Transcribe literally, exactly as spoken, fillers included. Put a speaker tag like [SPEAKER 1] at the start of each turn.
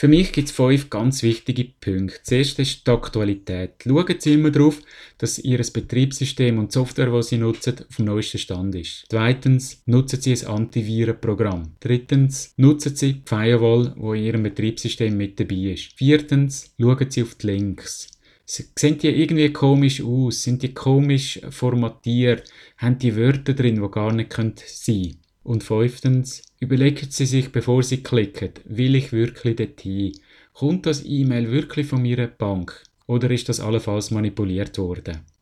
[SPEAKER 1] Für mich gibt es fünf ganz wichtige Punkte. Das erste ist die Aktualität. Schauen Sie immer darauf, dass Ihr Betriebssystem und die Software, die Sie nutzen, auf dem neuesten Stand ist. Zweitens, nutzen Sie ein Antivirenprogramm. Drittens, nutzen Sie die Firewall, die in Ihrem Betriebssystem mit dabei ist. Viertens, schauen Sie auf die Links. Sehen die irgendwie komisch aus? Sind die komisch formatiert? Haben die Wörter drin, die gar nicht sein können? Und fünftens, überlegen Sie sich, bevor Sie klicken, will ich wirklich dorthin? Kommt das E-Mail wirklich von meiner Bank? Oder ist das allenfalls manipuliert worden?